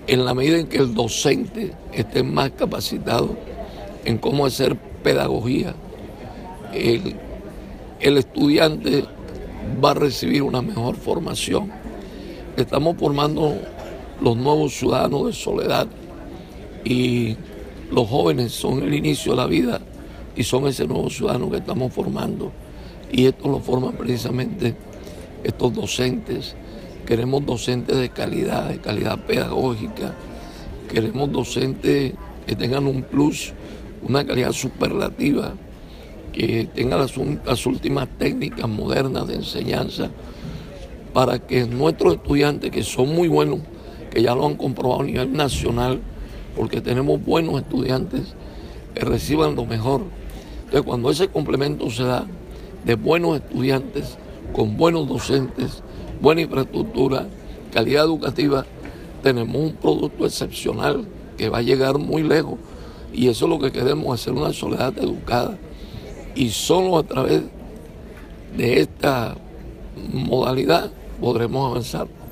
en la medida en que el docente esté más capacitado en cómo hacer pedagogía, el estudiante va a recibir una mejor formación. Estamos formando los nuevos ciudadanos de Soledad y los jóvenes son el inicio de la vida y son ese nuevo ciudadano que estamos formando. Y esto lo forman precisamente estos docentes. Queremos docentes de calidad pedagógica. Queremos docentes que tengan un plus, una calidad superlativa, que tengan las últimas técnicas modernas de enseñanza para que nuestros estudiantes, que son muy buenos, que ya lo han comprobado a nivel nacional, porque tenemos buenos estudiantes, reciban lo mejor. Entonces, cuando ese complemento se da de buenos estudiantes, con buenos docentes, buena infraestructura, calidad educativa, tenemos un producto excepcional que va a llegar muy lejos. Y eso es lo que queremos, hacer una Soledad educada. Y solo a través de esta modalidad podremos avanzar.